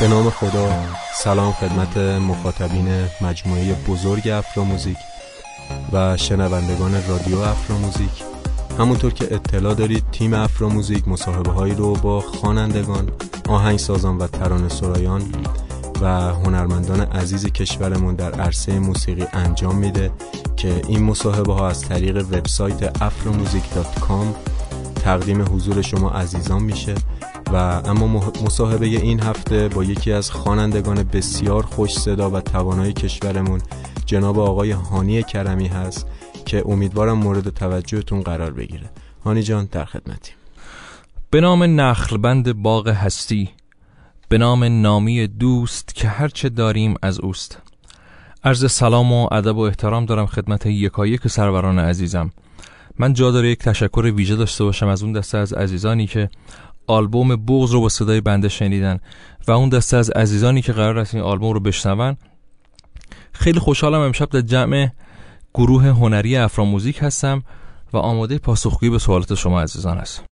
به نام خدا. سلام خدمت مخاطبین مجموعه بزرگ افراموزیک و شنوندگان رادیو افراموزیک. همونطور که اطلاع دارید تیم افراموزیک مصاحبه هایی رو با خوانندگان، آهنگسازان و ترانه‌سرایان و هنرمندان عزیز کشورمون در عرصه موسیقی انجام میده که این مصاحبه ها از طریق وبسایت afromusic.com تقدیم حضور شما عزیزان میشه. و اما مصاحبه این هفته با یکی از خوانندگان بسیار خوش صدا و توانای کشورمون جناب آقای هانی کرمی هست که امیدوارم مورد توجهتون قرار بگیره. هانی جان در خدمتیم. به نام نخلبند باغ هستی، به نام نامی دوست که هرچه داریم از اوست. عرض سلام و ادب و احترام دارم خدمت یکایک سروران عزیزم. من جا داره یک تشکر ویژه داشته باشم از اون دسته از عزیزانی که آلبوم بغض رو با صدای بنده شنیدن و اون دسته از عزیزانی که قرار است این آلبوم رو بشنون. خیلی خوشحالم امشب در جمع گروه هنری افراموزیک هستم و آماده پاسخگویی به سوالات شما عزیزان هستم.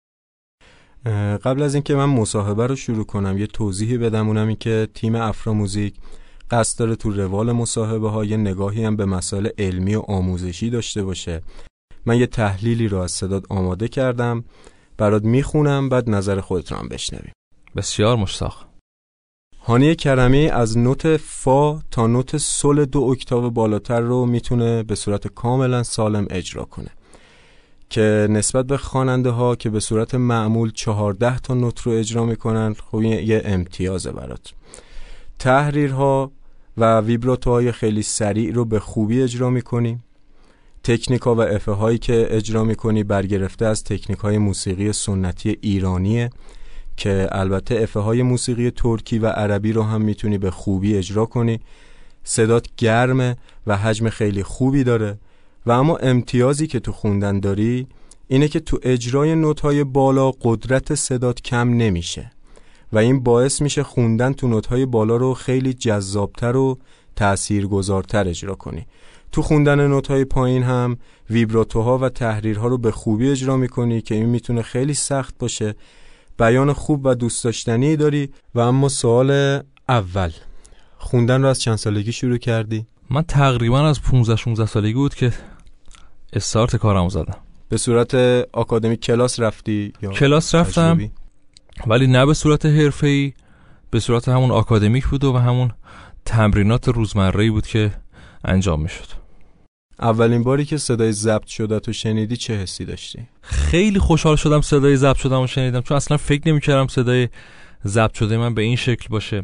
قبل از اینکه من مصاحبه رو شروع کنم یه توضیحی بدم، اونم این که تیم افراموزیک قصد داره تو روال مصاحبه ها یه نگاهی هم به مسائل علمی و آموزشی داشته باشه. من یه تحلیلی رو از صدات آماده کردم برات میخونم، بعد نظر خودت رو هم بشنویم. بسیار مشتاق. هانی کرمی از نوت فا تا نوت سل 2 اکتاو بالاتر رو میتونه به صورت کاملا سالم اجرا کنه که نسبت به خواننده ها که به صورت معمول 14 تا نوت رو اجرا میکنن خب یه امتیازه برات. تحریرها و ویبراتوهای خیلی سریع رو به خوبی اجرا میکنی. تکنیکا و افه هایی که اجرا میکنی برگرفته از تکنیک های موسیقی سنتی ایرانیه که البته افه های موسیقی ترکی و عربی رو هم میتونی به خوبی اجرا کنی. صدات گرمه و حجم خیلی خوبی داره و اما امتیازی که تو خوندن داری اینه که تو اجرای نوت‌های بالا قدرت صدات کم نمیشه و این باعث میشه خوندن تو نوت‌های بالا رو خیلی جذابتر و تأثیرگذارتر اجرا کنی. تو خوندن نوت‌های پایین هم ویبراتوها و تحریرها رو به خوبی اجرا میکنی که این میتونه خیلی سخت باشه. بیان خوب و دوست داشتنی داری. و اما سوال اول، خوندن رو از چند سالگی شروع کردی؟ من تقریبا از 15-16 سالگی بود که استارت کارمو زدم. به صورت آکادمی کلاس رفتی یا کلاس رفتم تجربی؟ ولی نه به صورت حرفه‌ای، به صورت همون آکادمیک بود و همون تمرینات روزمره‌ای بود که انجام میشد. اولین باری که صدای ضبط شده تو شنیدی چه حسی داشتی؟ خیلی خوشحال شدم صدای ضبط شده‌مو شنیدم، چون اصلا فکر نمی‌کردم صدای ضبط شده من به این شکل باشه.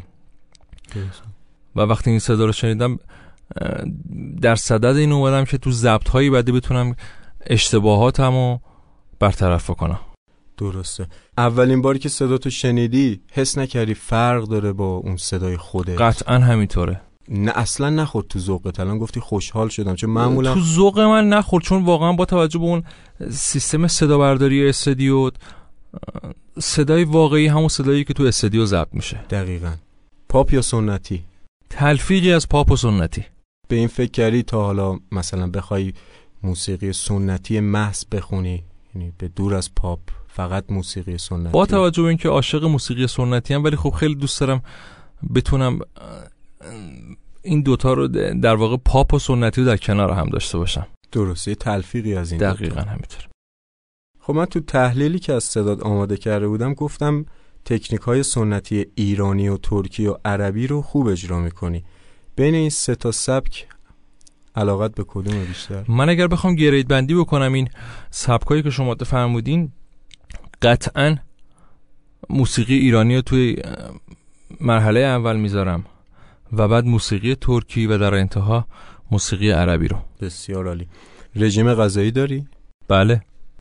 و وقتی این صدا رو شنیدم در صدد این اومدم که تو ضبط‌های بعدی بتونم اشتباهاتمو برطرف کنم. درسته. اولین باری که صدا تو شنیدی حس نکردی فرق داره با اون صدای خودت؟ قطعاً همینطوره. نه اصلا نخورد تو ذوقت. الان گفتی خوشحال شدم، چون معمولا تو ذوق من نخورد، چون واقعا با توجه به اون سیستم صدا برداری استودیو صدای واقعی همون صدایی که تو استودیو ضبط میشه. دقیقاً. پاپ یا سنتی؟ تلفیقی از پاپ و سنتی. به این فکر کردی تا حالا مثلا بخوای موسیقی سنتی محض بخونی، یعنی به دور از پاپ، فقط موسیقی سنتی؟ با توجه به اینکه عاشق موسیقی سنتی ام، ولی خب خیلی دوست دارم بتونم این دوتا رو در واقع پاپ و سنتی رو در کنار هم داشته باشم. درسته، تلفیقی از این دقیقاً همینطور. خب من تو تحلیلی که از صدات آماده کرده بودم گفتم تکنیک‌های سنتی ایرانی و ترکی و عربی رو خوب اجرا می‌کنی. بین این سه تا سبک علاقت به کدوم بیشتر؟ من اگر بخوام گرید بندی بکنم این سبکایی که شما فرمودین، قطعاً موسیقی ایرانی رو توی مرحله اول میذارم و بعد موسیقی ترکی و در انتها موسیقی عربی رو. بسیار عالی. رژیم غذایی داری؟ بله.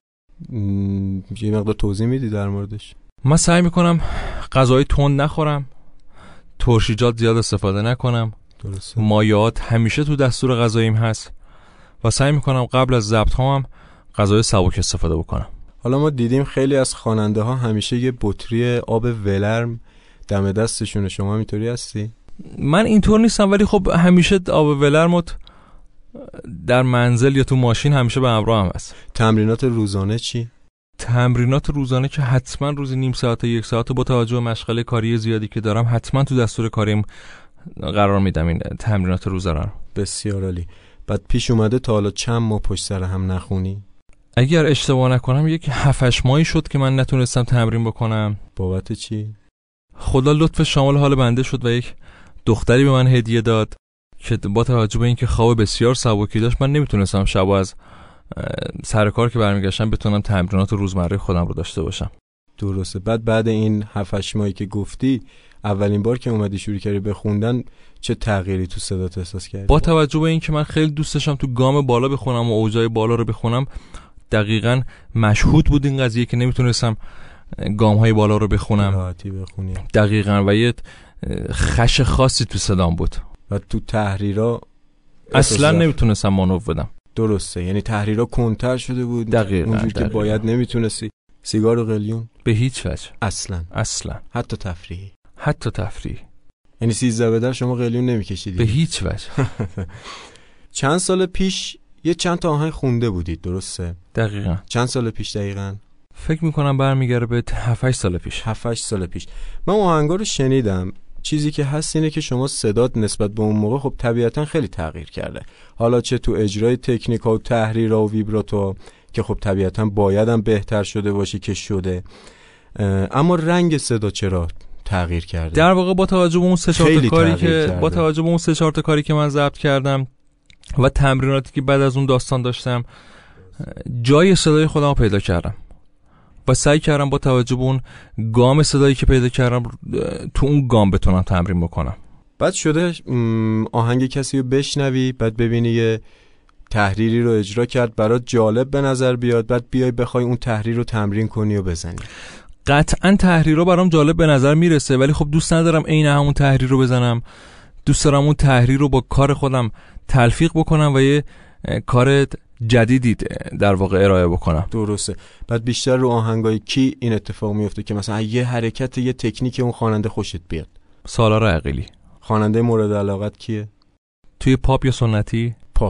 یه مقدار توضیح میدی در موردش؟ من سعی میکنم غذای تند نخورم، ترشیجات زیاد استفاده نکنم. درسته. مایعات همیشه تو دستور غذاییم هست و سعی میکنم قبل از ضبط هم غذای سبک استفاده بکنم. حالا ما دیدیم خیلی از خواننده ها همیشه یه بطری آب ولرم دم دستشونه، شما اینطوری هستی؟ من اینطور نیستم، ولی خب همیشه آب ولرمت در منزل یا تو ماشین همیشه به همراه هم هست. تمرینات روزانه چی؟ تمرینات روزانه که حتما روزی نیم ساعت تا 1 ساعت با توجه به مشغله کاری زیادی که دارم حتما تو دستور کاریم قرار میدم این تمرینات روزانه رو. بسیار عالی. بعد پیش اومده تا حالا چند ماه پشت سر هم نخونی؟ اگر اشتباه نکنم یک 7-8 ماهی شد که من نتونستم تمرین بکنم. بابت چی؟ خدا لطف شامل حال بنده شد و یک دختری به من هدیه داد که با توجه به اینکه خواب بسیار سبکی داشت من نمیتونستم شب از سر کار که برمیگشتم بتونم تمرینات روزمره خودم رو داشته باشم. درسته. بعد این 7-8 ماهی که گفتی اولین بار که اومدی شروع کردی بخوندن چه تغییری تو صدات احساس کردی؟ با توجه به اینکه من خیلی دوست داشتم تو گام بالا بخونم و اوجای بالا رو بخونم، دقیقاً مشهود بود این قضیه که نمیتونستم گام‌های بالا رو بخونم راحتی بخونی. دقیقاً. و یه خش خاصی تو صدام بود و تو تحریرا اصلا نمیتونستم مانور بدم. درسته، یعنی تحریرا کنتر شده بود. دقیقاً اونجوری که باید نمیتونستی. سیگار و قلیون به هیچ وجه. اصلا حتی تفریحی. یعنی 13 به در شما قلیون نمیکشیدی؟ به هیچ وجه. چند سال پیش یه چند تا آهنگ خونده بودید، درسته؟ دقیقاً. چند سال پیش دقیقاً؟ فکر میکنم برمیگره به 7-8 سال پیش. 7-8 سال پیش. من آهنگا رو شنیدم. چیزی که هست اینه که شما صدات نسبت به اون موقع خب طبیعتاً خیلی تغییر کرده. حالا چه تو اجرای تکنیکا و تحریرا و ویبراتو که خب طبیعتاً بایدم بهتر شده باشی که شده، اما رنگ صدا چرا تغییر کرده؟ در واقع با توجه به اون 3-4 تا کاری که من ضبط کردم و تمریناتی که بعد از اون داستان داشتم، جای صدای خودم رو پیدا کردم و سعی کردم با توجه به اون گام صدایی که پیدا کردم تو اون گام بتونم تمرین بکنم. بعد شده آهنگ کسی رو بشنوی، بعد ببینی یه تحریری رو اجرا کرد برات جالب به نظر بیاد، بعد بیای بخوای اون تحریر رو تمرین کنی و بزنی. قطعاً تحریر رو برام جالب به نظر میرسه، ولی خب دوست ندارم عین همون تحریر رو بزنم. دوست دارم اون تحریر رو با کار خودم تلفیق بکنم و یه کار جدیدی در واقع ارائه بکنم. درسته. بعد بیشتر رو آهنگای کی این اتفاق میفته که مثلا یه حرکت یه تکنیک اون خواننده خوشت بیاد؟ سالار عقیلی. خواننده مورد علاقت کیه؟ توی پاپ یا سنتی؟ پاپ.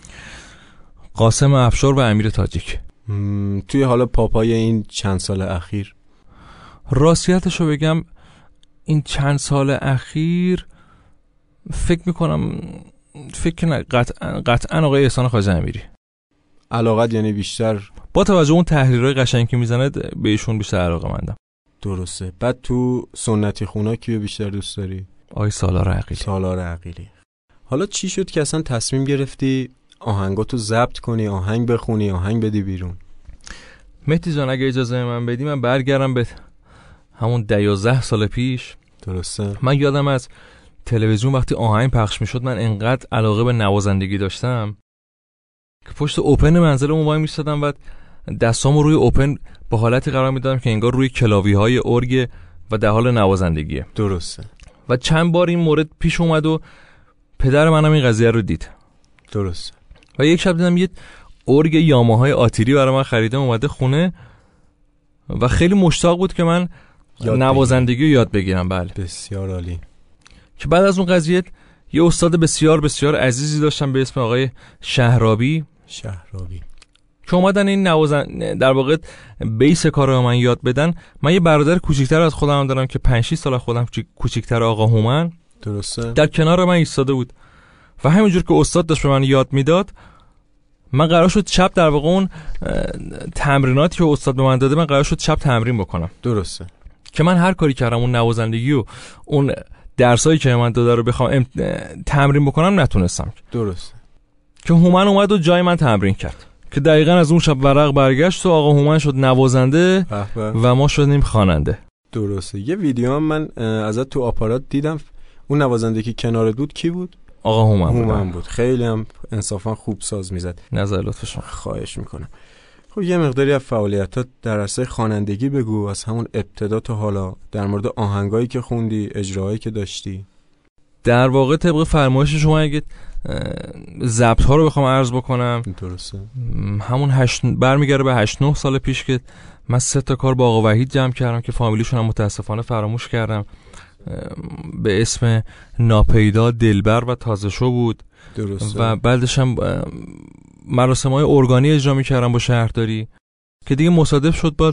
قاسم افشار و امیر تاجیک. توی حالا پاپای این چند سال اخیر؟ راستیتشو بگم این چند سال اخیر فکر میکنم قطعاً آقای احسان خواجه امیری. علاقت یعنی بیشتر با توجه اون تحریرهای قشنگی که میزنه به ایشون بیشتر علاقه مندم. درسته. بعد تو سنتی خونا کیو بیشتر دوست داری؟ آقای سالار عقیلی. سالار عقیلی. حالا چی شد که اصلا تصمیم گرفتی آهنگاتو ضبط کنی، آهنگ بخونی، آهنگ بدی بیرون؟ مهدی جان اگه اجازه من بدی من برگردم به همون 12 سال پیش. درسته. من یادم از تلویزیون وقتی آهنگ پخش میشد من انقدر علاقه به نوازندگی داشتم که پشت اوپن منزلمون وای میستادم و دستامو روی اوپن با حالتی قرار میدادم که انگار روی کلاوی‌های ارگ و در حال نوازندگیه. درسته. و چند بار این مورد پیش اومد و پدر منم این قضیه رو دید. درسته. و یک شب دیدم یه ارگ یاماهای آتیری برای من خریده اومده خونه و خیلی مشتاق بود که من نوازندگی رو یاد بگیرم. بله. بسیار عالی. که بعد از اون قضیه یه استاد بسیار بسیار عزیزی داشتم به اسم آقای شهرابی که اومدن این در واقع بیس کار رو من یاد بدن. من یه برادر کوچیکتر از خودم دارم که 5-6 سال از خودم کوچیکتر، آقا هومن. درسته. در کنار من ایستاده بود و همینجور که استاد داشت به من یاد میداد من قرار شد شب در واقع اون تمریناتی که استاد به من داده من قرار شد شب تمرین بکنم. درسته. که من هر کاری کردم اون نوازندگی و اون درسایی که من داده رو بخوام تمرین بکنم نتونستم. درسته. که هومن اومد و جای من تمرین کرد که دقیقاً از اون شب ورق برگشت و آقا هومن شد نوازنده و ما شدیم خواننده. درسته. یه ویدیو هم من ازت تو آپارات دیدم. اون نوازنده که کنار دود کی بود؟ آقا هومن بود. خیلی هم انصافا خوب ساز میزد. نظر لطف شما. خواهش میکنم. خب یه مقداری از فعالیتات در عرصه خوانندگی بگو، از همون ابتدا تا حالا، در مورد آهنگایی که خوندی، اجراهایی که داشتی. در واقع طبق فرمایش شما اگه ضبط ها رو بخوام عرض بکنم، درسته، همون برمیگره به 8-9 سال پیش که من 3 تا کار با آقا وحید جمع کردم که فامیلیشون هم متاسفانه فراموش کردم، به اسم ناپیدا، دلبر و تازه شو بود. درسته. و بعدش هم مراسم‌های ارگانی اجرا می‌کردم با شهرداری که دیگه مصادف شد با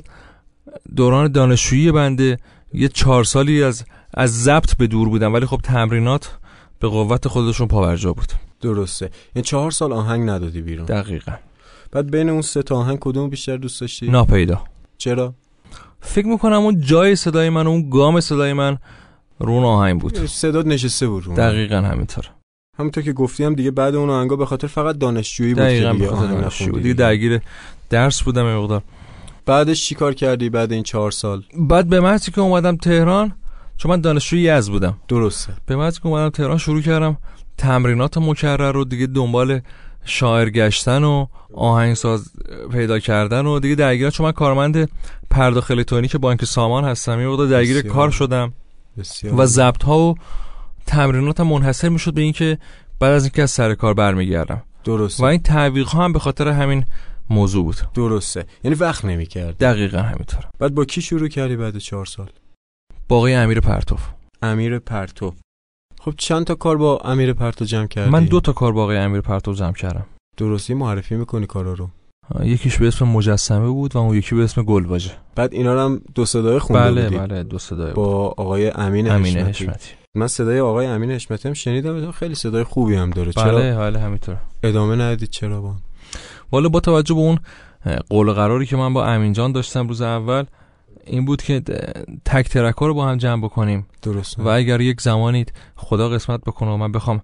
دوران دانشجویی بنده. یه 4 سالی از ضبط به دور بودم، ولی خب تمرینات به قوت خودشون پاورجا بود. درسته. یعنی 4 سال آهنگ ندادی بیرون؟ دقیقاً. بعد بین اون 3 تا آهنگ کدوم بیشتر دوست داشتی؟ ناپیدا. چرا؟ فکر میکنم اون جای صدای من، اون گام صدای من رو اون آهنگ بود. صدات نشسته بود رو. دقیقاً همینطوره. همونطور که گفتیم دیگه بعد اون آهنگا به خاطر فقط دانشجویی بود که دیگه آهنگ نخوندی. دیگه درگیر درس بودم یه مقدار. بعدش چی کار کردی بعد این 4 سال؟ بعد به محضی که اومدم تهران، چون من دانشجوی یزد بودم. درسته. به محضی که اومدم تهران شروع کردم تمرینات مکرر رو دیگه، دنبال شاعر گشتن و آهنگساز پیدا کردن و دیگه درگیر، چون من کارمند پرداخت الکترونیک بانک سامان هستم، یه مقدار درگیر کار شدم. بسیار. و ضبط ها و تمریناتم منحصر میشد به این که بعد از اینکه از سر کار برمیگردم. درسته. و این تعویق ها هم به خاطر همین موضوع بود. درسته. یعنی وقت نمی‌کرد. دقیقاً همینطوره. بعد با کی شروع کردی بعد 4 سال؟ با آقای امیر پرتو. امیر پرتو. خب چند تا کار با امیر پرتو جمع کردی؟ من 2 تا کار با آقای امیر پرتو جمع کردم. درستی. معرفی میکنی کارا رو؟ یکیش به اسم مجسمه بود و اون یکی به اسم گلواژه. بعد اینا رو هم 2 صدای خونده بودی؟ بله 2 صدای با آقای امین حشمتی. من صدای آقای امین حشمتی هم شنیدم، خیلی صدای خوبی هم داره. چرا؟ بله همینطوره. ادامه ندید چرا با؟ والا با توجه به اون قول و قراری که من با امین جان داشتم روز اول، این بود که تک ترک‌ها رو با هم جمع بکنیم. درسته. و اگر یک زمانی خدا قسمت بکنه و من بخوام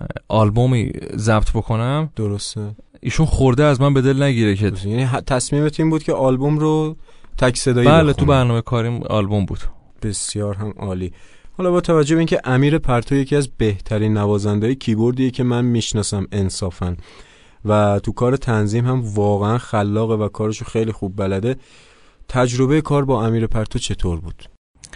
آلبومی ضبط بکنم، درسته، ایشون خورده از من به دل نگیره که یعنی تصمیمت این بود که آلبوم رو تک صدایی بله بخونم. تو برنامه کاریم آلبوم بود. بسیار هم عالی. حالا با توجه به اینکه امیر پرتو یکی از بهترین نوازنده‌های کیبوردیه که من میشناسم انصافاً و تو کار تنظیم هم واقعا خلاقه و کارشو خیلی خوب بلده، تجربه کار با امیر پرتو چطور بود؟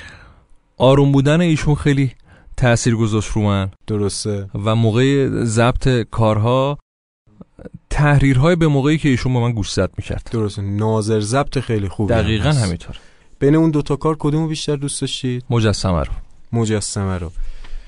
آروم بودن ایشون خیلی تأثیر گذاشت رو من. درسته. و موقع ضبط کارها تحریرهای به موقعی که ایشون با من گوشزد میکرد. درسته. ناظر ضبط خیلی خوبه. دقیقاً همینطور. بین اون 2 تا کار کدومو بیشتر دوست داشتید؟ مجسمه رو.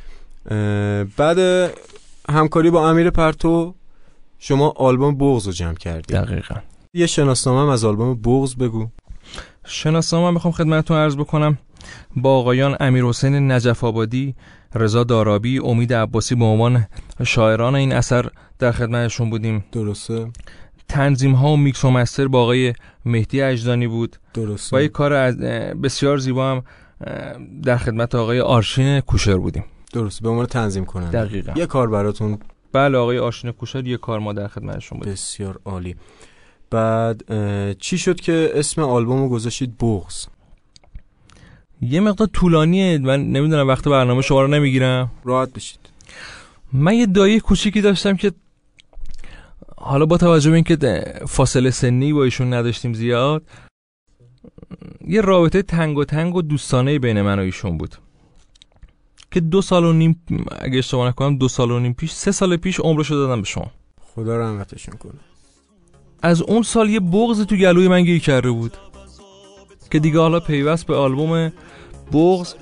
بعد همکاری با امیر پرتو شما آلبوم بغض رو جمع کردید. دقیقاً. یه شناسنامه از آلبوم بغض بگو. شناسنامه میخوام خدمتتون عرض بکنم. با آقایان امیرحسین نجف آبادی، رضا دارابی، امید عباسی به عنوان شاعران این اثر در خدمتشون بودیم. درسته. تنظیم ها و میکس و مستر با آقای مهدی اجدانی بود. درسته. و یک کار بسیار زیبا هم در خدمت آقای آرشین کوشر بودیم. درسته، به عنوان تنظیم کننده. دقیقاً. یه کار براتون. بله آقای آرشین کوشر یک کار ما در خدمتشون بودیم. بسیار عالی. بعد چی شد که اسم آلبومو گذاشتید بغض؟ یه مقدار طولانیه، من نمیدونم وقت برنامه شما رو نمیگیرم. راحت بشید. من یه دایی کوچیکی داشتم که حالا با توجه به اینکه فاصله سنی با ایشون نداشتیم زیاد، یه رابطه تنگ و دوستانه بین من و ایشون بود که 2 سال و نیم اگه اشتباه نکنم 2 سال و نیم پیش 3 سال پیش عمرشو دادم به شما. خدا رحمتشون کنه. از اون سال یه بغض تو گلوی من گیر کرده بود که دیگه حالا پیوست به آلبوم بغض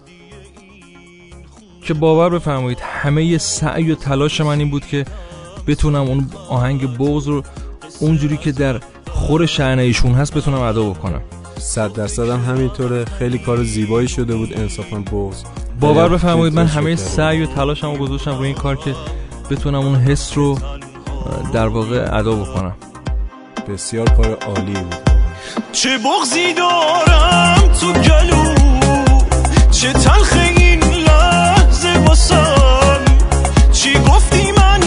که باور بفرمایید همه سعی و تلاش من این بود که بتونم اون آهنگ بغض رو اونجوری که در خور شأن ایشون هست بتونم ادا بکنم. 100% هم همینطوره. خیلی کار زیبایی شده بود انصافا بغض. باور بفرمایید من همه سعی و تلاشمو گذاشتم روی این کار که بتونم اون حس رو در واقع ادا بکنم. بسیار کار عالی بود. چه بغضی دارم تو گلو، چه تلخ این لحظه واسم، چی گفتی من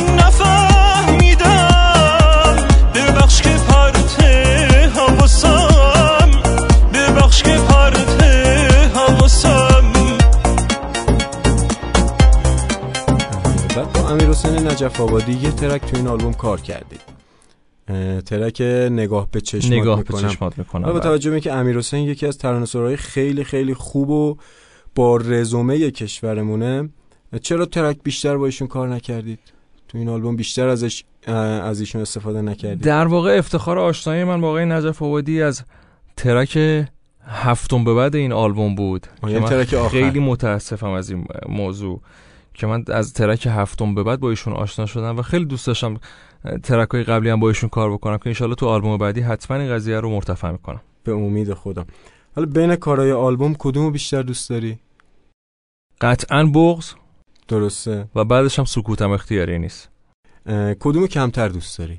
نفهمیدم، ببخش که پرت حواسم، ببخش که پرت حواسم. بعد با امیرحسین نجف آبادی یه ترک تو این آلبوم کار کردید، ترک نگاه به چشمات میکنم. با توجه به اینکه امیرحسین یکی از ترانه‌سرای خیلی خیلی خوب و با رزومه کشورمونه، چرا ترک بیشتر با ایشون کار نکردید؟ تو این آلبوم بیشتر از ایشون استفاده نکردید؟ در واقع افتخار آشنایی من با آقای نجف آبادی از ترک 7 به بعد این آلبوم بود که من خیلی متاسفم از این موضوع که من از ترک 7 به بعد با ایشون آشنا شدم و خیلی دوست داشتم ترک‌های قبلی هم با ایشون کار بکنم که انشالله تو آلبوم بعدی حتما این قضیه رو مرتفع میکنم. به امید خدا. حالا بین کارهای آلبوم کدومو بیشتر دوست داری؟ قطعاً بغض. درسته. و بعدش هم سکوتم اختیاری نیست. کدومو کمتر دوست داری؟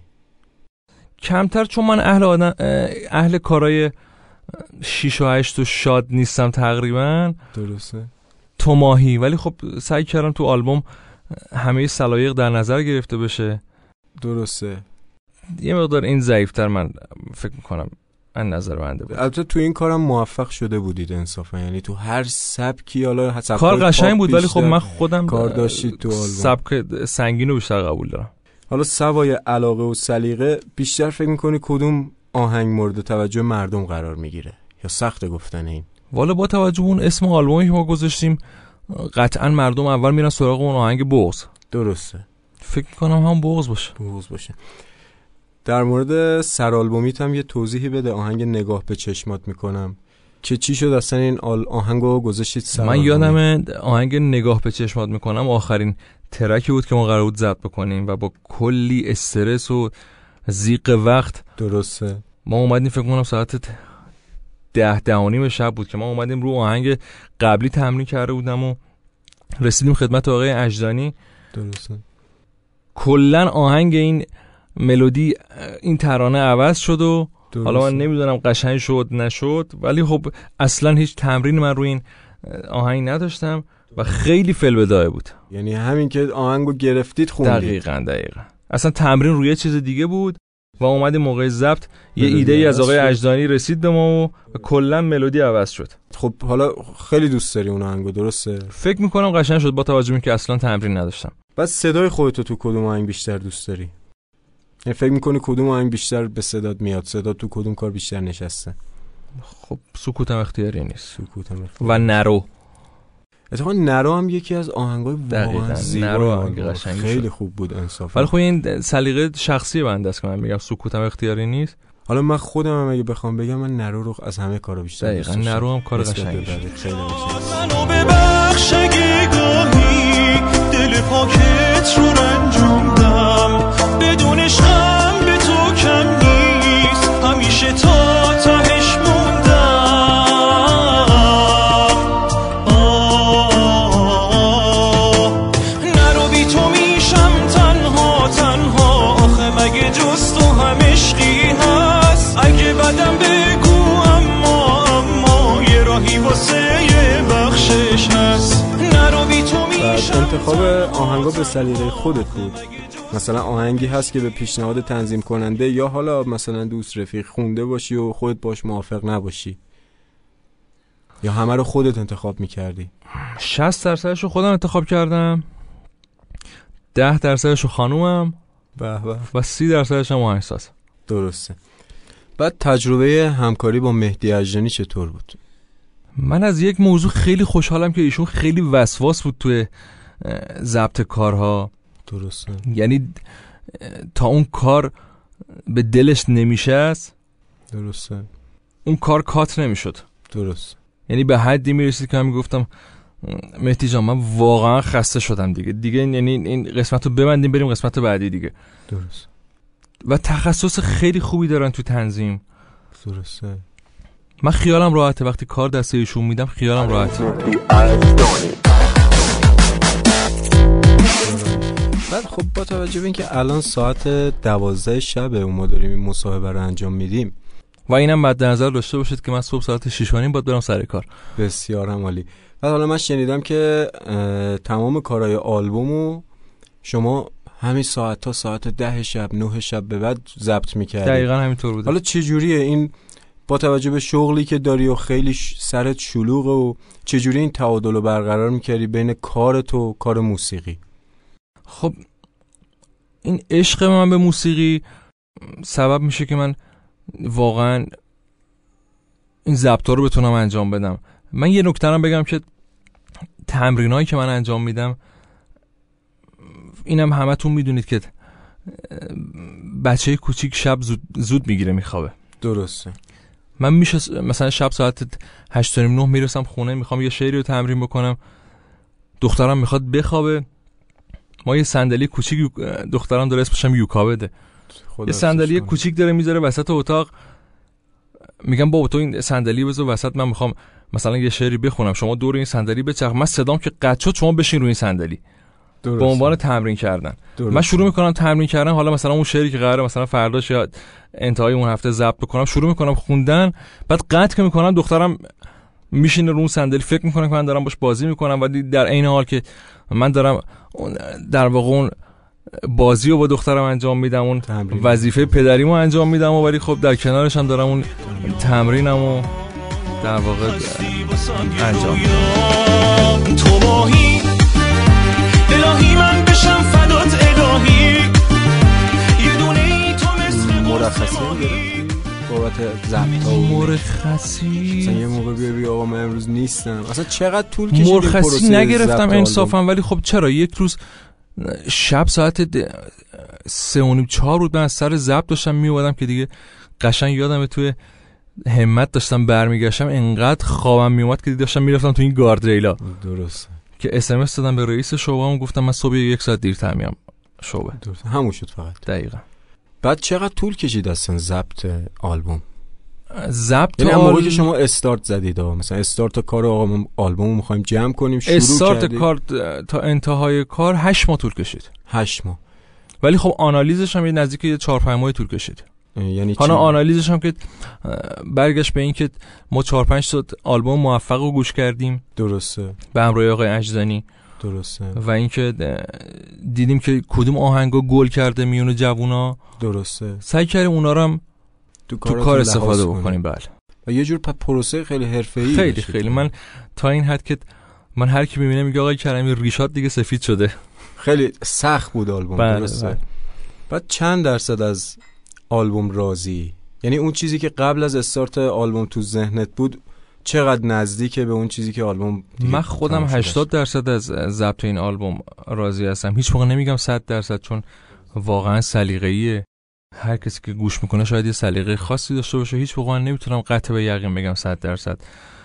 کمتر، چون من اهل کارهای 6 و 8 و شاد نیستم تقریبا. درسته. تو ماهی، ولی خب سعی کردم تو آلبوم همه سلایق در نظر گرفته بشه. درسته. یه مقدار این ضعیفتر من فکر میکنم من نظر بنده بود. البته تو این کارم موفق شده بودید انصافا، یعنی تو هر سبکی حالا کار قشنگ بود، ولی خب من خودم کار داشتید تو آلبوم. سبک سنگینو بیشتر قبول دارم. حالا سوای علاقه و سلیقه بیشتر فکر میکنی کدوم آهنگ مورد توجه مردم قرار میگیره یا سخت گفتن این؟ والا با توجه اون اسم آلبومی که ما گذاشتیم قطعا مردم اول میرن سراغ اون آهنگ بغض. درسته. فکر میکنم هم بغض باشه. در مورد سرآلبومیت هم یه توضیحی بده. آهنگ نگاه به چشمات میکنم که چی شد اصلا این آهنگو گذاشتید سرآلبومی؟ من یادمه آهنگ نگاه به چشمات میکنم آخرین ترکی بود که ما قرار بود ضبط بکنیم و با کلی استرس و ضیق وقت. درسته. ما اومدیم فکر کنم ساعت 10:30 شب بود که ما اومدیم رو آهنگ قبلی تمرین کرده بودم و رسیدیم خدمت آقای اجدانی. درسته. کلن آهنگ این ملودی این ترانه عوض شد و درسته. حالا من نمیدونم قشنگ شد نشد، ولی خب اصلا هیچ تمرین من روی این آهنگ نداشتم و خیلی فلبدایه بود. یعنی همین که آهنگو گرفتید خوندید. دقیقاً اصلا تمرین روی چیز دیگه بود و اومدیم موقع ضبط یه ایده ای از آقای اجدانی رسید به ما و کلا ملودی عوض شد. خب حالا خیلی دوست داری اون آهنگو، درسته؟ فکر میکنم قشنگ شد با توجه به اینکه اصلا تمرین نداشتم. بعد صدای خودتو تو کدوم آهنگ بیشتر دوست داری؟ یعنی فکر میکنی کدوم آهنگ بیشتر به صدات میاد؟ صدا تو کدوم کار بیشتر نشسته؟ خب سکوتم اختیاری نیست. سکوتم و نرو. اتفاقا نرو هم یکی از آهنگای واقعا زیبا، خیلی خوب بود انصافا. ولی خب این سلیقه شخصی بنده است که من میگم سکوتم اختیاری نیست. حالا من خودم هم اگه بخوام بگم من نرو رو از همه کارا بیشتر دوست داشتم. نرو هم کار قشنگی خیلی قشنگه. منو ببخش اگه گاهی دل پاکت رو رنجوندم، بدون عشقم به تو کم نیست، همیشه تا تهش موندم. نرو بی تو میشم تنها آخه مگه جز تو هم عشقی هست؟ اگه بدم بگو اما یه راهی واسه یه بخشش هست. نرو بی تو میشم. انتخاب آهنگا به سلیقه خودت بود؟ مثلا آهنگی هست که به پیشنهاد تنظیم کننده یا حالا مثلا دوست رفیق خونده باشی و خودت باش موافق نباشی، یا همه رو خودت انتخاب میکردی؟ 60% رو خودم انتخاب کردم، 10% رو خانومم و 30% هم آهنگساز. درسته. بعد تجربه همکاری با مهدی اجدانی چطور بود؟ من از یک موضوع خیلی خوشحالم که ایشون خیلی وسواس بود توی ضبط کارها. درسته. یعنی تا اون کار به دلش نمیشست، درسته، اون کار کات نمیشد. درست. یعنی به حدی میرسید که من میگفتم مهدی جان من واقعا خسته شدم دیگه یعنی این قسمت رو ببندیم بریم قسمت بعدی دیگه. درست. و تخصص خیلی خوبی دارن تو تنظیم. درسته. من خیالم راحته وقتی کار دست ایشون میدم، خیالم راحته. بعد خب با توجه به اینکه الان ساعت 12 شبه و ما داریم این مصاحبه رو انجام میدیم و اینم مد نظر داشته باشید که من صبح ساعت 6:30 باید برم سر کار. بسیار عالی. بعد حالا من شنیدم که تمام کارهای آلبومو شما همین ساعت تا ساعت 10 شب 9 شب به بعد ضبط می‌کردی. دقیقاً همینطور بوده. حالا چه جوریه این با توجه به شغلی که داری و خیلی سرت شلوغه و چه جوری این تعادل رو برقرار می‌کردی بین کارت و کار موسیقی؟ خب این عشق من به موسیقی سبب میشه که من واقعا این ضبط‌ها رو بتونم انجام بدم. من یه نکته رو بگم که تمرینایی که من انجام میدم، اینم همتون میدونید که بچه کوچیک شب زود میگیره میخوابه. درسته. من میشه مثلا شب ساعت 8:30 9 میرسم خونه، میخوام یه شعری رو تمرین بکنم، دخترم میخواد بخوابه، ما یه صندلی کوچیک دخترم داره اسمش هم یوکا بده، یه صندلی کوچیک داره میذاره وسط اتاق. میگم بابا تو این صندلی بذار وسط، من میخوام مثلا یه شعری بخونم، شما دور این صندلی بچرخ، من صدام که قطع شد شما بشین روی این صندلی. به عنوان تمرین کردن. من شروع میکنم تمرین کردن، حالا مثلا اون شعری که قراره مثلا فرداش یا انتهای اون هفته ضبط بکنم شروع میکنم خوندن، بعد قطع که میکنم دخترم میشینه رو اون صندلی فکر میکنه که من دارم باش بازی میکنم، ولی در عین حال که من دارم در واقع اون بازی رو با دخترم انجام میدم، اون وظیفه پدریمو انجام میدم، ولی خب در کنارش هم دارم اون تمرینمو در واقع انجام میدم. تو ماهی الهی من بشم فدات الهی، یه دونه ای تو مثل مرخصی گرفتی بابت ضبط ها؟ مرخصی مثلا یه موقع بیا آقا من امروز نیستم، اصلا چقدر طول کشید؟ مرخصی نگرفتم انصافا، ولی خب چرا یک روز شب ساعت 3:30-4 بود من از سر ضبط داشتم میومدم که دیگه قشنگ یادمه توی همت داشتم برمیگشتم، انقدر خوابم میومد که داشتم میرفتم تو این گاردریلا. درسته که اس دادم به رئیس شعبه‌ام، گفتم من صبح 1 ساعت دیرتر میام شعبه. درسته همون شد فقط. دقیقاً. بعد چقدر طول کشید اصلا ضبط آلبوم؟ ضبط یعنی موقعی که شما استارت زدید مثلا استارت کار آقا آلبومو می‌خوایم جمع کنیم شروع کردید، استارت کار تا انتهای کار 8 ماه طول کشید. 8 ماه. ولی خب آنالیزش هم یه نزدیک 4-5 ماه طول کشید. یعنی حالا آنالیزش هم که برگشت به این که ما 4-5 تا آلبوم موفق رو گوش کردیم. درسته. به همراه آقای اجزانی. درسته. و اینکه دیدیم که کدوم آهنگا گل کرده میون جوونا. درسته. سعی کردیم اونا رو هم تو کار استفاده بکنیم. بله. و یه جور پروسه خیلی حرفه‌ای. خیلی من تا این حد که من هر کی میبینه میگه آقای کریمی ریشات دیگه سفید شده. خیلی سخت بود آلبوم. درسته. بله. بعد چند درصد از آلبوم راضی؟ یعنی اون چیزی که قبل از استارت آلبوم تو ذهنت بود چقدر نزدیکه به اون چیزی که آلبوم؟ من خودم 80% از ضبط این آلبوم راضی هستم. هیچ موقع نمیگم 100%، چون واقعا سلیقه‌ایه. هر کسی که گوش میکنه شاید یه سلیقه خاصی داشته باشه، هیچ موقع نمیتونم قطع به یقین بگم 100%.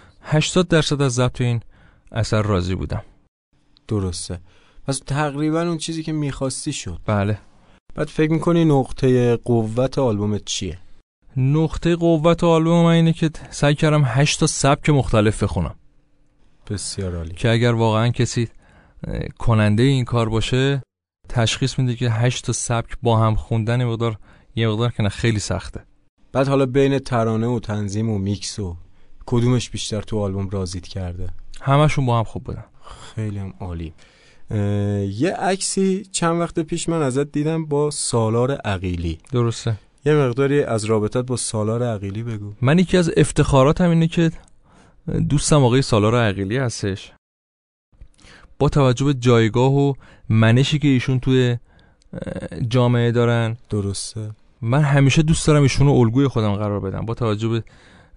80% از ضبط این اثر راضی بودم. درسته. پس تقریبا اون چیزی که می‌خواستی شد. بله. بعد فکر میکنی نقطه قوت آلبومت چیه؟ نقطه قوت آلبوم من اینه که سعی کردم 8 تا سبک مختلف بخونم. بسیار عالی. که اگر واقعا کسی کننده این کار باشه تشخیص میده که 8 تا سبک با هم خوندن یه مقدار که نه خیلی سخته. بعد حالا بین ترانه و تنظیم و میکس و کدومش بیشتر تو آلبوم راضیت کرده؟ همشون با هم خوب بودن. خیلی هم عالی. یه عکسی چند وقت پیش من ازت دیدم با سالار عقیلی. درسته. یه مقداری از رابطت با سالار عقیلی بگو. من یکی از افتخاراتم اینه که دوستم آقای سالار عقیلی هستش. با توجه به جایگاه و منشی که ایشون توی جامعه دارن. درسته. من همیشه دوست دارم ایشون رو الگوی خودم قرار بدم با توجه به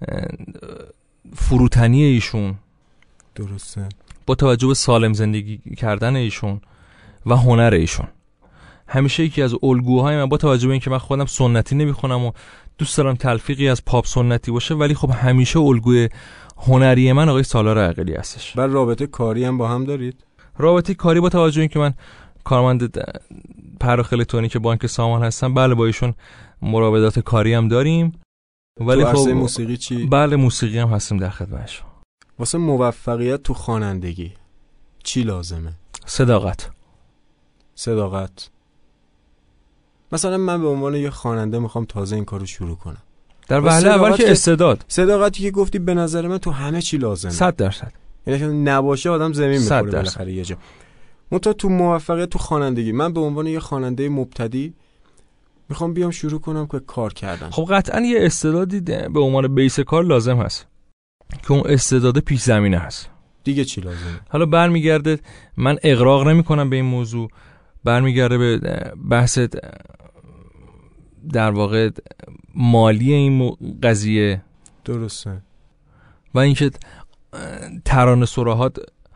فروتنی ایشون. درسته. با توجه به سالم زندگی کردن ایشون و هنر ایشون. همیشه یکی از الگوهای من با توجه به اینکه من خودم سنتی نمیخونم و دوست دارم تلفیقی از پاپ سنتی باشه، ولی خب همیشه الگوی هنری من آقای سالار عقیلی هستش. بعد رابطه کاری هم با هم دارید؟ رابطه کاری با توجه به اینکه من کارمند پرداخت الکترونیک بانک سامان هستم، بله با ایشون مراودات کاری هم داریم. ولی خب موسیقی چی؟ بله موسیقی هم هستیم در خدمتش. واسه موفقیت تو خوانندگی چی لازمه؟ صداقت. مثلا من به عنوان یه خواننده میخوام تازه این کارو شروع کنم. در وهله اول که صداقتی که گفتی به نظر من تو همه چی لازمه. 100%. یعنی نباشه آدم زمین میخوره بالاخره یه جا. منتها تو موفقیت تو خوانندگی من به عنوان یه خواننده مبتدی میخوام بیام شروع کنم که کار کردن. خب قطعا یه استعدادی به عنوان بیس کار لازم هست که اون استعداد پیش زمینه هست. دیگه چی لازمه؟ حالا برمیگرده، من اغراق نمی کنم به این موضوع، برمیگرده به بحث در واقع مالی این قضیه. درسته. و اینکه ترانه سراحات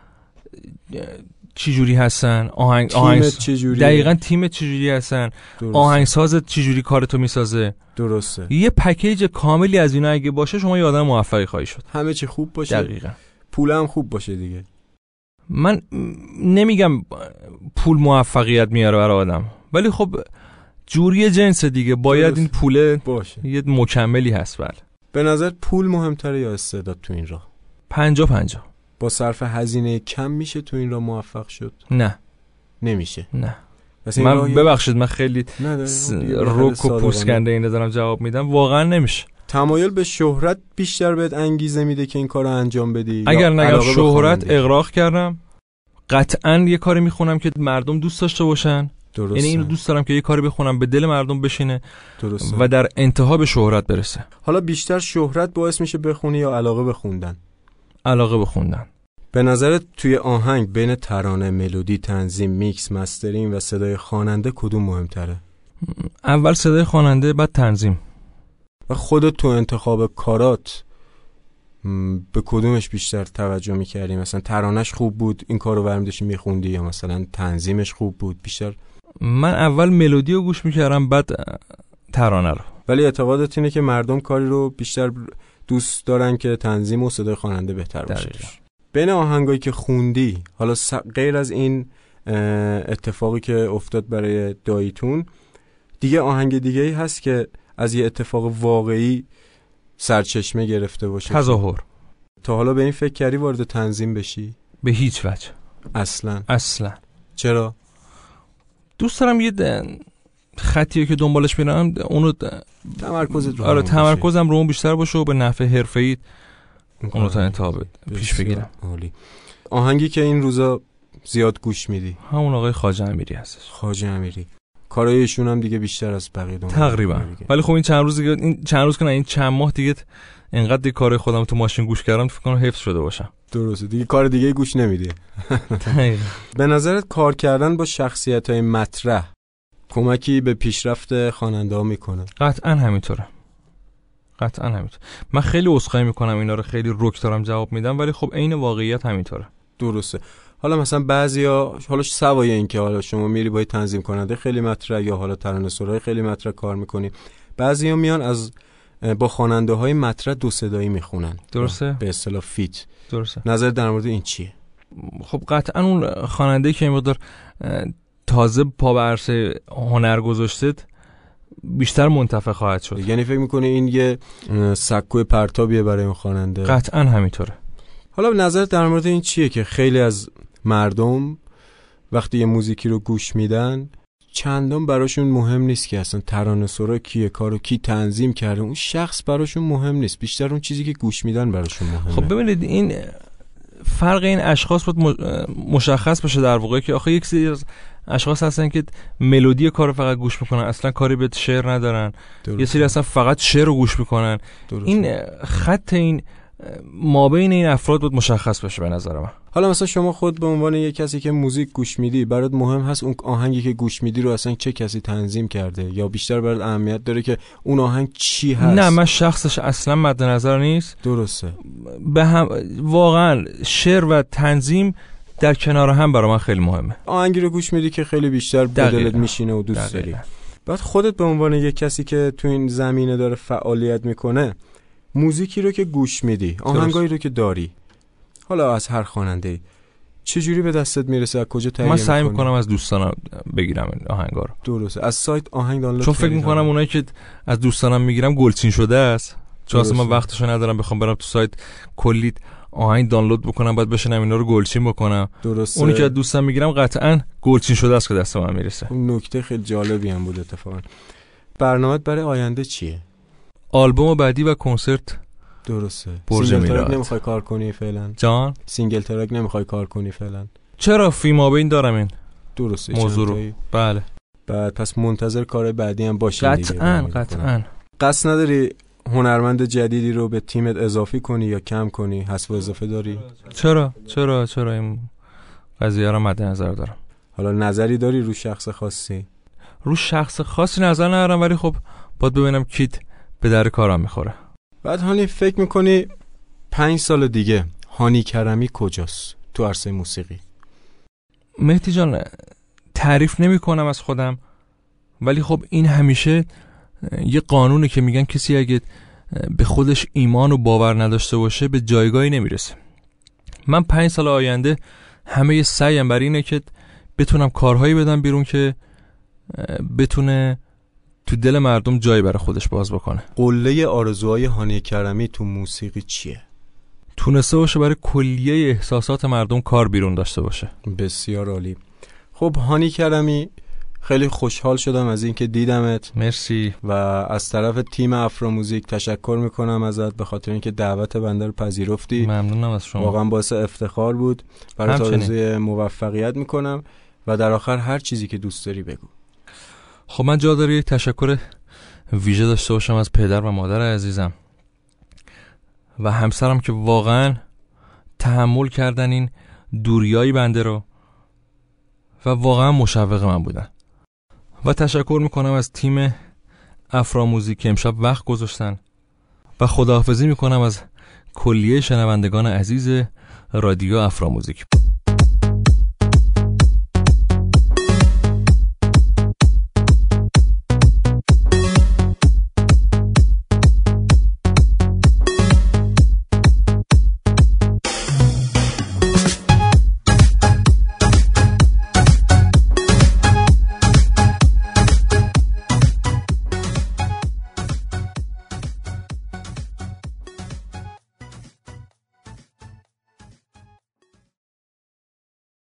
چی جوری هستن، تیمت چی جوری، دقیقاً تیمت چی جوری هستن، آهنگسازت چی جوری کارتو میسازه. درسته. یه پکیج کاملی از اینا اگه باشه شما یه آدم موفقی خواهی شد. همه چی خوب باشه. دقیقاً. پول هم خوب باشه دیگه. من نمیگم پول موفقیت میاره برای آدم، ولی خب جوری جنس دیگه باید این پوله باشه، یه مکملی هست. بله. به نظر پول مهمتره یا استعداد تو این راه؟ 50-50. با صرف هزینه کم میشه تو این راه موفق شد؟ نه نمیشه. نه. من ببخشید من خیلی روک و پوسکنده اینه دارم جواب میدم، واقعا نمیشه. تمایل به شهرت بیشتر بهت انگیزه میده که این کارو انجام بدی؟ اگر شهرت اغراق کردم، قطعاً یه کاری میخونم که مردم دوست داشته باشن. درسته. یعنی اینو دوست دارم که یه کاری بخونم به دل مردم بشینه. درسته. و در انتها به شهرت برسه. حالا بیشتر شهرت باعث میشه بخونی یا علاقه به خوندن؟ علاقه به خوندن. به نظرت توی آهنگ بین ترانه، ملودی، تنظیم، میکس، مسترینگ و صدای خواننده کدوم مهمتره؟ اول صدای خواننده، بعد تنظیم. و خودت تو انتخاب کارات به کدومش بیشتر توجه میکردی؟ مثلا ترانش خوب بود این کارو برمی داشتی میخوندی، یا مثلا تنظیمش خوب بود بیشتر؟ من اول ملودی رو گوش میکردم بعد ترانه رو. ولی اعتقادت اینه که مردم کاری رو بیشتر دوست دارن که تنظیم و صدای خواننده بهتر باشه؟ بین آهنگایی که خوندی، حالا غیر از این اتفاقی که افتاد برای داییتون، دیگه آهنگ دیگه‌ای هست که از یه اتفاق واقعی سرچشمه گرفته باشه؟ تظاهر. تا حالا به این فکر کردی وارد تنظیم بشی؟ به هیچ وجه. اصلا. چرا؟ دوست دارم یه خطیه که دنبالش میرم اونو تمرکزت رو تمرکزم رو اون بیشتر باشه و به نفع حرفه‌ای اونو تا انتها پیش بگیرم. عالی. آهنگی که این روزا زیاد گوش میدی؟ همون آقای خواجه امیری هستش. خواجه امیری. کارایشون هم دیگه بیشتر از بقیه تقریبا. ولی خب این چند روز این چند ماه دیگه اینقدر کارای خودم تو ماشین گوش کردم فکر کنم حفظ شده باشم. درسته دیگه، کار دیگه گوش نمیدی. به نظرت کار کردن با شخصیت‌های مطرح کمکی به پیشرفت خواننده‌ها میکنه؟ قطعاً همینطوره. من خیلی عذرخواهی میکنم اینا رو خیلی رک دارم جواب میدم، ولی خب عین واقعیت همینطوره. درسته. حالا مثلا بعضیا، حالا سوای این که حالا شما میری با تنظیم کننده خیلی مطرح یا حالا ترانه‌سرای خیلی مطرح کار میکنی، بعضیا میان با خواننده‌های مطرح دو صدایی میخونن. درسته. به اصطلاح فیت. درسته. نظر در مورد این چیه؟ خب قطعا اون خواننده‌ای که این مقدار تازه پا به عرصه هنر گذاشته بیشتر منتفع خواهد شد. یعنی فکر میکنه این یه سکوی پرتابیه برای اون خواننده؟ قطعا همینطوره. حالا نظر در مورد این چیه که خیلی از مردم وقتی یه موزیکی رو گوش میدن چندان براشون مهم نیست که اصلا ترانه‌سرا کیه، کارو کی تنظیم کرده، اون شخص براشون مهم نیست، بیشتر اون چیزی که گوش میدن براشون مهمه. خب ببینید این فرق این اشخاص بود مشخص بشه در واقع، که آخه یک سری از اشخاص هستن که ملودی کارو فقط گوش میکنن، اصلا کاری به شعر ندارن. یه سری اصلا فقط شعر رو گوش میکنن. این خط این مابین این افراد بود مشخص بشه به نظر من. حالا مثلا شما خود به عنوان یک کسی که موزیک گوش میدی، برات مهم هست اون آهنگی که گوش میدی رو اصلا چه کسی تنظیم کرده، یا بیشتر برات اهمیت داره که اون آهنگ چی هست؟ نه، من شخصش اصلا مد نظر نیست. درسته. واقعا شعر و تنظیم در کنار هم برای من خیلی مهمه. آهنگی رو گوش میدی که خیلی بیشتر به دلت میشینه و دوست داری. بعد خودت به عنوان یک کسی که تو این زمینه داره فعالیت میکنه، موزیکی رو که گوش میدی، آهنگایی رو که داری، حالا از هر خواننده‌ای، چجوری به دستت میرسه؟ از کجا تهیه میکنی؟ من سعی میکنم از دوستانم بگیرم این آهنگا رو. درسته. از سایت آهنگ دانلود؟ چون فکر میکنم اونایی که از دوستانم میگیرم گلچین شده است. چون اصلا من وقتشو ندارم بخوام برم تو سایت کلی آهنگ دانلود بکنم بعد بشینم اینا رو گلچین بکنم. درسته. اونی که از دوستان میگیرم قطعاً گلچین شده است که دست من میرسه. اون نکته خیلی جالبی هم بود اتفاقا. برنامه‌ت برای آینده چیه؟ آلبوم بعدی و کنسرت. درسته. سینگل ترک نمیخوای کار کنی فعلا؟ جان؟ سینگل ترک نمیخوای کار کنی فعلا؟ چرا؟ فیما بین دارم این. درسته. موضوع رو. بله. بعد پس منتظر کار بعدی هم باشی دیگه. قطعاً. قصد نداری هنرمند جدیدی رو به تیمت اضافه کنی یا کم کنی؟ حذف و اضافه داری؟ چرا این قضیه رو مد نظر دارم. حالا نظری داری رو شخص خاصی؟ رو شخص خاصی نظر ندارم، ولی خب باید ببینم کیت به در کارم میخوره. بعد هانی فکر میکنی 5 سال دیگه هانی کرمی کجاست تو عرصه موسیقی؟ مهدی جان، تعریف نمی کنم از خودم، ولی خب این همیشه یه قانونه که میگن کسی اگه به خودش ایمان و باور نداشته باشه به جایگاهی نمیرسه. من 5 سال آینده همه سعیم بر اینه که بتونم کارهایی بدم بیرون که بتونه تو دل مردم جایی برای خودش باز بکنه. قله آرزوهای هانی کرمی تو موسیقی چیه؟ تونسته باشه برای کلیه احساسات مردم کار بیرون داشته باشه. بسیار عالی. خب هانی کرمی، خیلی خوشحال شدم از اینکه دیدمت. مرسی. و از طرف تیم افراموزیک تشکر میکنم ازت به خاطر اینکه دعوت بنده رو پذیرفتی. ممنونم از شما. واقعا باعث افتخار بود. برات آرزوی موفقیت میکنم و در آخر هر چیزی که دوست داری بگو. خب من جا داره یک تشکر ویژه داشته باشم از پدر و مادر عزیزم و همسرم که واقعا تحمل کردن این دوریای بنده رو و واقعا مشوق من بودن. و تشکر میکنم از تیم افراموزیک که امشب وقت گذاشتن و خداحافظی میکنم از کلیه شنوندگان عزیز رادیو افراموزیک.